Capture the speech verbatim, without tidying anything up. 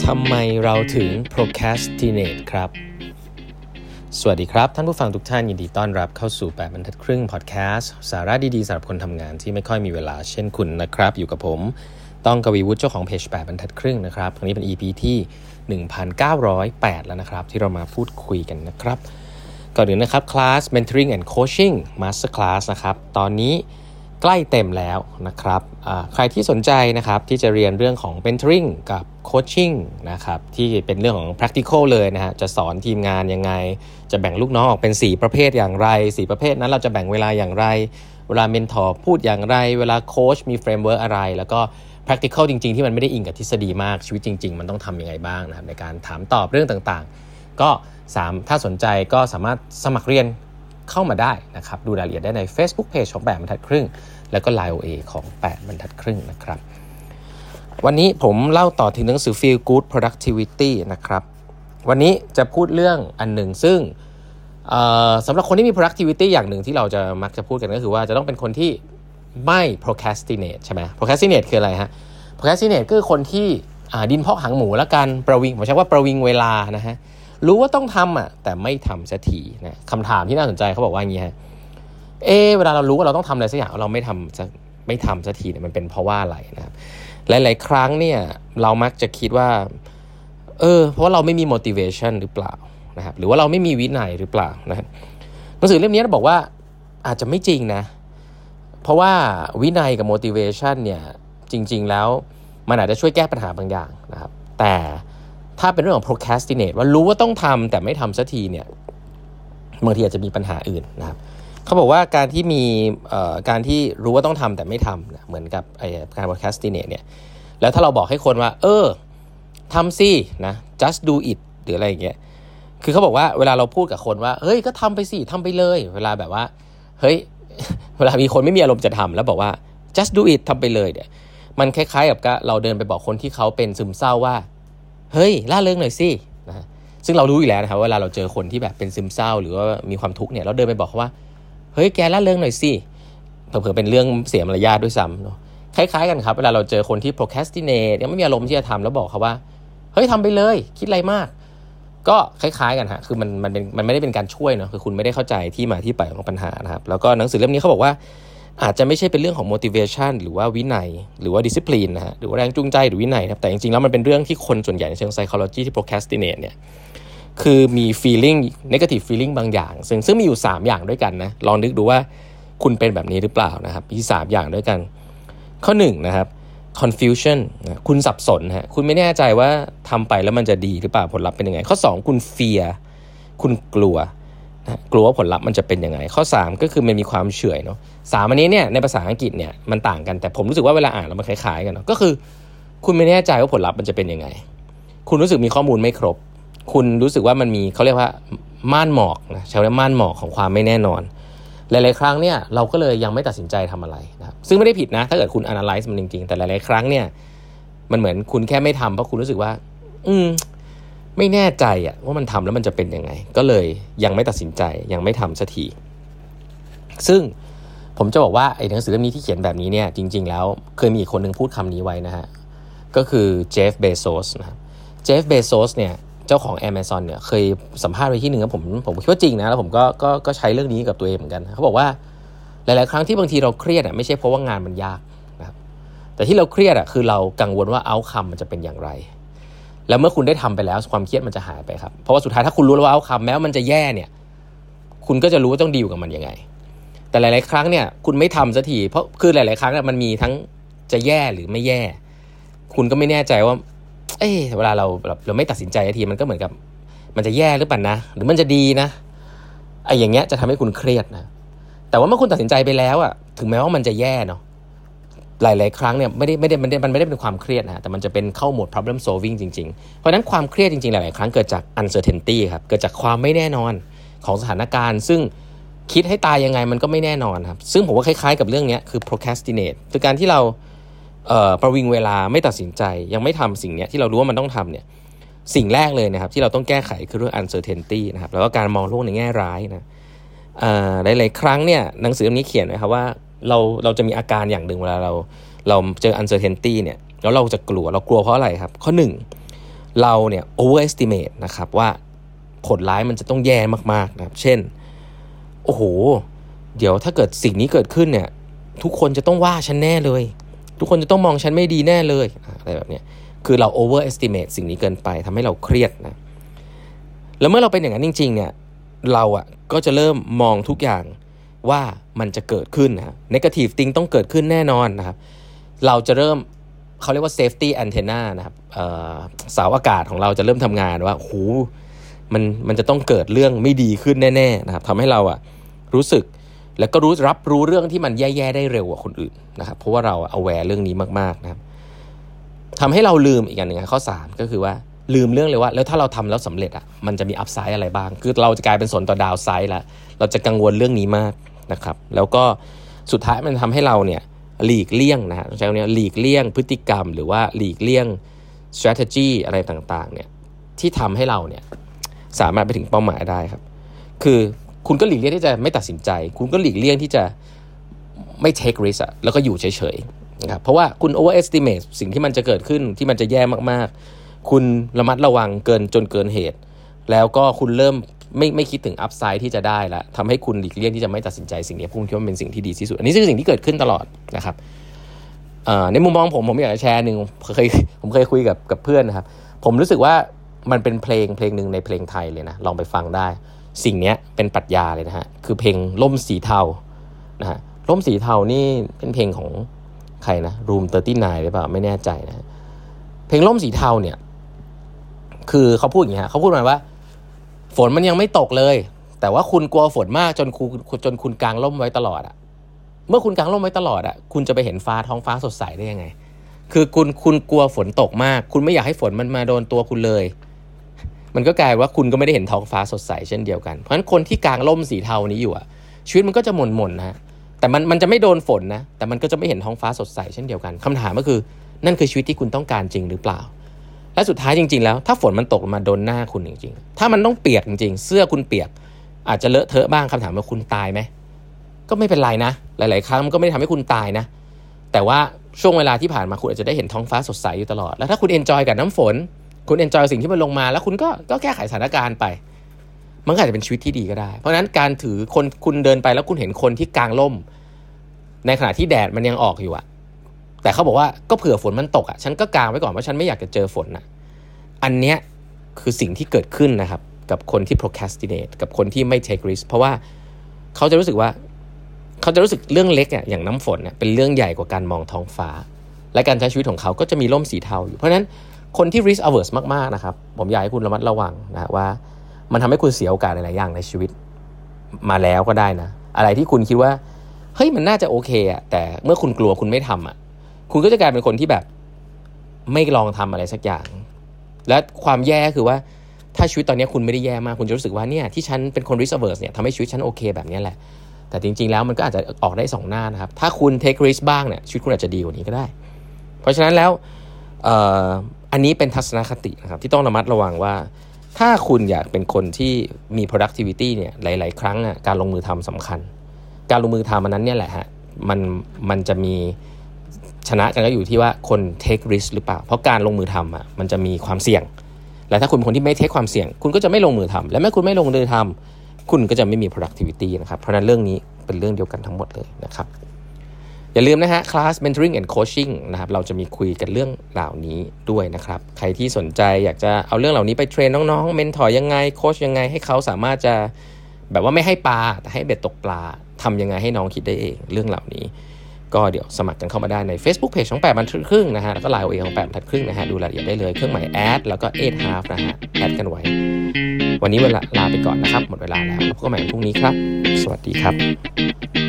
ทำไมเราถึง procrastinate ครับสวัสดีครับท่านผู้ฟังทุกท่านยินดีต้อนรับเข้าสู่แปดบรรทัดครึ่งพอดแคสต์สาระดีๆสำหรับคนทำงานที่ไม่ค่อยมีเวลาเช่นคุณนะครับอยู่กับผมต้องกวีวุฒิเจ้าของเพจแปดบรรทัดครึ่งนะครับครั้งนี้เป็น อี พี ที่ หนึ่งพันเก้าร้อยแปด แล้วนะครับที่เรามาพูดคุยกันนะครับก่อนอื่นนะครับคลาส Mentoring and Coaching Master Class นะครับตอนนี้ใกล้เต็มแล้วนะครับใครที่สนใจนะครับที่จะเรียนเรื่องของ Mentoring กับ Coaching นะครับที่เป็นเรื่องของ practical เลยนะฮะจะสอนทีมงานยังไงจะแบ่งลูกน้องออกเป็นสี่ประเภทอย่างไรสี่ประเภทนั้นเราจะแบ่งเวลาอย่างไรเวลาเมนทอร์พูดอย่างไรเวลาโค้ชมีเฟรมเวิร์กอะไรแล้วก็ practical จริงๆที่มันไม่ได้อิงกับทฤษฎีมากชีวิตจริงๆมันต้องทำยังไงบ้างนะครับในการถามตอบเรื่องต่างๆก็สามถ้าสนใจก็สามารถสมัครเรียนเข้ามาได้นะครับดูรายละเอียดได้ใน Facebook Page ของแปดบรรทัดครึ่งแล้วก็ ไลน์ โอ เอ ของแปดบรรทัดครึ่งนะครับวันนี้ผมเล่าต่อถึงหนังสือ Feel Good Productivity นะครับวันนี้จะพูดเรื่องอันหนึ่งซึ่งสำหรับคนที่มี productivity อย่างหนึ่งที่เราจะมักจะพูดกันก็คือว่าจะต้องเป็นคนที่ไม่ procrastinate ใช่ไหม procrastinate คืออะไรฮะ procrastinate คือคนที่ดินพอกหางหมูแล้วกันประวิงผมใช้ว่าประวิงเวลานะฮะรู้ว่าต้องทำอ่ะแต่ไม่ทำสักทีนะคำถามที่น่าสนใจเขาบอกว่าอย่างนี้ฮะเออเวลาเรารู้ว่าเราต้องทำอะไรสักอย่างเราไม่ทำไม่ทำสักทีเนี่ยมันเป็นเพราะว่าอะไรนะครับหลายๆครั้งเนี่ยเรามักจะคิดว่าเออเพราะว่าเราไม่มี motivation หรือเปล่านะครับหรือว่าเราไม่มีวินัยหรือเปล่านะครับหนังสือเล่มนี้บอกว่าอาจจะไม่จริงนะเพราะว่าวินัยกับ motivation เนี่ยจริงๆแล้วมันอาจจะช่วยแก้ปัญหาบางอย่างนะครับแต่ถ้าเป็นเรื่องของ procrastinate ว่ารู้ว่าต้องทำแต่ไม่ทำสักทีเนี่ยบางทีอาจจะมีปัญหาอื่นนะครับเขาบอกว่าการที่มีการที่รู้ว่าต้องทำแต่ไม่ทำนะเหมือนกับไอ้การ procrastinate เนี่ยแล้วถ้าเราบอกให้คนว่าเออทำสินะ just do it หรืออะไรอย่างเงี้ยคือเขาบอกว่าเวลาเราพูดกับคนว่าเฮ้ยก็ทำไปสิทำไปเลยเวลาแบบว่าเฮ้ยเวลามีคนไม่มีอารมณ์จะทำแล้วบอกว่า just do it ทำไปเลยเนี่ยมันคล้ายๆกับเราเดินไปบอกคนที่เขาเป็นซึมเศร้าว่าเฮ้ยล่าเริงหน่อยสินะซึ่งเรารู้อยู่แล้วนะครับเวลาเราเจอคนที่แบบเป็นซึมเศร้าหรือว่ามีความทุกข์เนี่ยเราเดินไปบอกเขาว่าเฮ้ยแกล่าเริงหน่อยสิเผลอๆเป็นเรื่องเสียมารยาทด้วยซ้ำเนาะคล้ายๆกันครับเวลาเราเจอคนที่ procrastinate ยังไม่มีอารมณ์ที่จะทำแล้วบอกเขาว่าเฮ้ยทำไปเลยคิดอะไรมากก็คล้ายๆกันฮะคือมันมันเป็นมันไม่ได้เป็นการช่วยเนาะคือคุณไม่ได้เข้าใจที่มาที่ไปของปัญหานะครับแล้วก็หนังสือเล่มนี้เขาบอกว่าอาจจะไม่ใช่เป็นเรื่องของ motivation หรือว่าวินัยหรือว่า discipline นะฮะหรือว่าแรงจูงใจหรือวินัยครับแต่จริงๆแล้วมันเป็นเรื่องที่คนส่วนใหญ่ในเชิง psychology ที่ procrastinate เนี่ยคือมี feeling negative feeling บางอย่างซึ่งซึ่งมีอยู่สามอย่างด้วยกันนะลองนึกดูว่าคุณเป็นแบบนี้หรือเปล่านะครับมีสามอย่างด้วยกันข้อหนึ่งนะครับ confusion นะคุณสับสนฮะคุณไม่แน่ใจว่าทำไปแล้วมันจะดีหรือเปล่าผลลัพธ์เป็นยังไงข้อสองคุณ fear คุณกลัวนะกลัวว่าผลลัพธ์มันจะเป็นยังไงข้อสามก็คือมันมีความเฉื่อยเนาะสามอันนี้เนี่ยในภาษาอังกฤษเนี่ยมันต่างกันแต่ผมรู้สึกว่าเวลาอ่านแล้วมันคล้ายๆกันเนาะก็คือคุณไม่แน่ใจว่าผลลัพธ์มันจะเป็นยังไงคุณรู้สึกมีข้อมูลไม่ครบคุณรู้สึกว่ามันมีเขาเรียกว่าม่านหมอกนะใช้คำว่าม่านหมอกของความไม่แน่นอนหลายๆครั้งเนี่ยเราก็เลยยังไม่ตัดสินใจทำอะไรนะครับซึ่งไม่ได้ผิดนะถ้าเกิดคุณ analyze มันจริงๆแต่หลายๆครั้งเนี่ยมันเหมือนคุณแค่ไม่ทำเพราะคุณรู้สึกว่าอืมไม่แน่ใจอะว่ามันทำแล้วมันจะเป็นยังไงก็เลยยังไม่ตัดสินใจยังไม่ทำสักทีซึ่งผมจะบอกว่าไอ้หนังสือเล่มนี้ที่เขียนแบบนี้เนี่ยจริงๆแล้วเคยมีอีกคนนึงพูดคำนี้ไว้นะฮะก็คือเจฟเบโซสนะครับเจฟเบโซสเนี่ยเจ้าของ Amazon เนี่ยเคยสัมภาษณ์ไว้ที่นึงครับผมผมคิดว่าจริงนะแล้วผมก็ก็ก็ใช้เรื่องนี้กับตัวเองเหมือนกันเขาบอกว่าหลายๆครั้งที่บางทีเราเครียดอ่ะไม่ใช่เพราะว่างานมันยากนะครับแต่ที่เราเครียดอ่ะคือเรากังวลว่า outcome มันจะเป็นอย่างไรแล้วเมื่อคุณได้ทำไปแล้วความเครียดมันจะหายไปครับเพราะว่าสุดท้ายถ้าคุณรู้แล้วว่า outcome แม้ว่ามันจะแย่เนี่ยคุณก็จะรู้ว่าต้องดีลกับมันยังไงแต่หลายๆครั้งเนี่ยคุณไม่ทำสักทีเพราะคือหลายๆครั้งเนี่ยมันมีทั้งจะแย่หรือไม่แย่คุณก็ไม่แน่ใจว่าเอ้เวลาเราเราไม่ตัดสินใจทีมันก็เหมือนกับมันจะแย่หรือเปล่านะหรือมันจะดีนะไอ้อย่างเงี้ยจะทำให้คุณเครียดนะแต่ว่าเมื่อคุณตัดสินใจไปแล้วอะถึงแม้ว่ามันจะแย่เนาะหลายๆครั้งเนี่ยไม่ได้ไม่ได้มันไม่ได้มันไม่ได้เป็นความเครียดนะแต่มันจะเป็นเข้าโหมด problem solving จริงๆเพราะฉะนั้นความเครียดจริงๆหลายๆครั้งเกิดจาก uncertainty ครับเกิดจากความไม่แน่นอนของสถานการณ์ซึ่งคิดให้ตายยังไงมันก็ไม่แน่นอนครับซึ่งผมว่าคล้ายๆกับเรื่องนี้คือ procrastinate คือการที่เราเอ่อประวิงเวลาไม่ตัดสินใจยังไม่ทำสิ่งเนี้ยที่เรารู้ว่ามันต้องทำเนี่ยสิ่งแรกเลยนะครับที่เราต้องแก้ไขคือเรื่อง uncertainty นะครับแล้วก็การมองโลกในแง่ร้ายนะเอ่อหลายๆครั้งเนี่ยหนังสือเล่มนี้เขียนไว้ครับว่าเราเราจะมีอาการอย่างหนึ่งเวลาเราเราเจอ uncertainty เนี่ยแล้วเราจะกลัวเรากลัวเพราะอะไรครับข้อหนึ่งเราเนี่ย overestimate นะครับว่าผลร้ายมันจะต้องแย่มากๆนะครับเช่นโอ้โหเดี๋ยวถ้าเกิดสิ่งนี้เกิดขึ้นเนี่ยทุกคนจะต้องว่าฉันแน่เลยทุกคนจะต้องมองฉันไม่ดีแน่เลยอะไรแบบนี้คือเรา overestimate สิ่งนี้เกินไปทำให้เราเครียดนะแล้วเมื่อเราเป็นอย่างนั้นจริงๆเนี่ยเราอ่ะก็จะเริ่มมองทุกอย่างว่ามันจะเกิดขึ้นนะ negative thing ต้องเกิดขึ้นแน่นอนนะครับเราจะเริ่มเขาเรียกว่า safety antenna นะครับเสาอากาศของเราจะเริ่มทำงานว่าโหมันมันจะต้องเกิดเรื่องไม่ดีขึ้นแน่ๆนะครับทำให้เราอ่ะรู้สึกแล้วก็รู้รับรู้เรื่องที่มันแย่ๆได้เร็วกว่าคนอื่นนะครับเพราะว่าเรา aware เรื่องนี้มากๆนะครับทำให้เราลืมอีกอย่างหนึ่งข้อสามก็คือว่าลืมเรื่องเลยว่าแล้วถ้าเราทำแล้วสำเร็จอ่ะมันจะมี upside อะไรบ้างคือเราจะกลายเป็นสนต่อ downside แล้วเราจะกังวลเรื่องนี้มากนะครับแล้วก็สุดท้ายมันทำให้เราเนี่ยหลีกเลี่ยงนะฮะใช้คำนี้หลีกเลี่ยงพฤติกรรมหรือว่าหลีกเลี่ยง strategy อะไรต่างๆเนี่ยที่ทำให้เราเนี่ยสามารถไปถึงเป้าหมายได้ครับคือคุณก็หลีกเลี่ยงที่จะไม่ตัดสินใจคุณก็หลีกเลี่ยงที่จะไม่ take risk อะแล้วก็อยู่เฉยๆนะครับเพราะว่าคุณ overestimate สิ่งที่มันจะเกิดขึ้นที่มันจะแย่มากๆคุณระมัดระวังเกินจนเกินเหตุแล้วก็คุณเริ่มไม่ไม่คิดถึง upside ที่จะได้ละทำให้คุณหลีกเลี่ยงที่จะไม่ตัดสินใจสิ่งนี้ผมคิดว่าเป็นสิ่งที่ดีที่สุดอันนี้คือสิ่งที่เกิดขึ้นตลอดนะครับในมุมมองผมผมอยากจะแชร์หนึ่งเคยผมเคยคุยกับกับเพื่อนนะครับผมรู้สึกว่ามันเป็นเพลงเพลงหนึ่งในเพลงไทยเลยนะลองไปฟังได้สิ่งนี้เป็นปรัชญาเลยนะฮะคือเพลงล่มสีเทานะฮะล่มสีเทานี่เป็นเพลงของใครนะรูมสามสิบเก้าหรือเปล่าไม่แน่ใจนะเพลงล่มสีเทาเนี่ยคือเขาพูดอย่างนี้ฮะเขาพูดมาว่าฝนมันยังไม่ตกเลยแต่ว่าคุณกลัวฝนมากจนคุณจนคุณกางร่มไว้ตลอดอ่ะเมื่อคุณกางร่มไว้ตลอดอ่ะคุณจะไปเห็นฟ้าท้องฟ้าสดใสได้ยังไงคือคุณคุณกลัวฝนตกมากคุณไม่อยากให้ฝนมันมาโดนตัวคุณเลยมันก็กลายว่าคุณก็ไม่ได้เห็นท้องฟ้าสดใสเช่นเดียวกันเพราะฉะนั้นคนที่กางร่มสีเทานี้อยู่อ่ะชีวิตมันก็จะหม่นๆนะแต่มันมันจะไม่โดนฝนนะแต่มันก็จะไม่เห็นท้องฟ้าสดใสเช่นเดียวกันคำถามก็คือนั่นคือชีวิตที่คุณต้องการจริงหรือเปล่าและสุดท้ายจริงๆแล้วถ้าฝนมันตกมาโดนหน้าคุณจริงๆถ้ามันต้องเปียกจริงๆเสื้อคุณเปียกอาจจะเลอะเทอะบ้างคำถามว่าคุณตายไหมก็ไม่เป็นไรนะหลายๆครั้งมันก็ไม่ได้ทำให้คุณตายนะแต่ว่าช่วงเวลาที่ผ่านมาคุณอาจจะได้เห็นท้องฟ้าสดใสอยู่ตลอดแล้วถ้าคุณเอนจอยกับน้ำฝนคุณเอนจอยสิ่งที่มันลงมาแล้วคุณก็ก็แก้ไขสถานการณ์ไปมันอาจจะเป็นชีวิตที่ดีก็ได้เพราะฉะนั้นการถือคนคุณเดินไปแล้วคุณเห็นคนที่กางร่มในขณะที่แดดมันยังออกอยู่อะแต่เขาบอกว่าก็เผื่อฝนมันตกอะฉันก็กางไว้ก่อนว่าฉันไม่อยากจะเจอฝนนะอันเนี้ยคือสิ่งที่เกิดขึ้นนะครับกับคนที่ procrastinate กับคนที่ไม่ take risk เพราะว่าเขาจะรู้สึกว่าเขาจะรู้สึกเรื่องเล็กอ่ะอย่างน้ำฝนเนี่ยเป็นเรื่องใหญ่กว่าการมองท้องฟ้าและการใช้ชีวิตของเขาก็จะมีร่มสีเทาอยู่เพราะฉะนั้นคนที่ risk averse มากๆนะครับผมอยากให้คุณระมัดระวังนะว่ามันทำให้คุณเสียโอกาสหลายๆอย่างในชีวิตมาแล้วก็ได้นะอะไรที่คุณคิดว่าเฮ้ยมันน่าจะโอเคอ่ะแต่เมื่อคุณกลัวคุณไม่ทำอ่ะคุณก็จะกลายเป็นคนที่แบบไม่ลองทำอะไรสักอย่างและความแย่คือว่าถ้าชีวิตตอนนี้คุณไม่ได้แย่มากคุณจะรู้สึกว่าเนี่ยที่ฉันเป็นคน risk averse เนี่ยทำให้ชีวิตฉันโอเคแบบนี้แหละแต่จริงๆแล้วมันก็อาจจะออกได้สองหน้านะครับถ้าคุณ take risk บ้างเนี่ยชีวิตคุณอาจจะดีกว่านี้ก็ได้เพราะฉะนั้นแล้วเอ่ออันนี้เป็นทัศนคตินะครับที่ต้องระมัดระวังว่าถ้าคุณอยากเป็นคนที่มี productivity เนี่ยหลายๆครั้งอ่ะการลงมือทำสำคัญการลงมือทำมันนั้นเนี่ยแหละฮะมันมันจะมีชนะกันก็อยู่ที่ว่าคน take risk หรือเปล่าเพราะการลงมือทำอ่ะมันจะมีความเสี่ยงและถ้าคุณเป็นคนที่ไม่ take ความเสี่ยงคุณก็จะไม่ลงมือทำและเมื่อคุณไม่ลงมือทำคุณก็จะไม่มี productivity นะครับเพราะนั้นเรื่องนี้เป็นเรื่องเดียวกันทั้งหมดเลยนะครับอย่าลืมนะฮะคลาส mentoring and coaching นะครับเราจะมีคุยกันเรื่องเหล่านี้ด้วยนะครับใครที่สนใจอยากจะเอาเรื่องเหล่านี้ไปเทรนน้องๆเมนทอร์ยังไงโค้ชยังไงให้เขาสามารถจะแบบว่าไม่ให้ปลาแต่ให้เบ็ดตกปลาทำยังไงให้น้องคิดได้เองเรื่องเหล่านี้ก็เดี๋ยวสมัครกันเข้ามาได้ใน Facebook Page ของแปดบรรทัดครึ่งนะฮะแล้วก็ ไลน์ โอ เอ ของแปดบรรทัดครึ่งนะฮะดูรายละเอียดได้เลยเครื่องหมายแอดแล้วก็เอทฮาล์ฟนะฮะแอดกันไว้วันนี้เวลาลาไปก่อนนะครับหมดเวลาแล้วพบกันใหม่พรุ่งนี้ครับสวัสดีครับ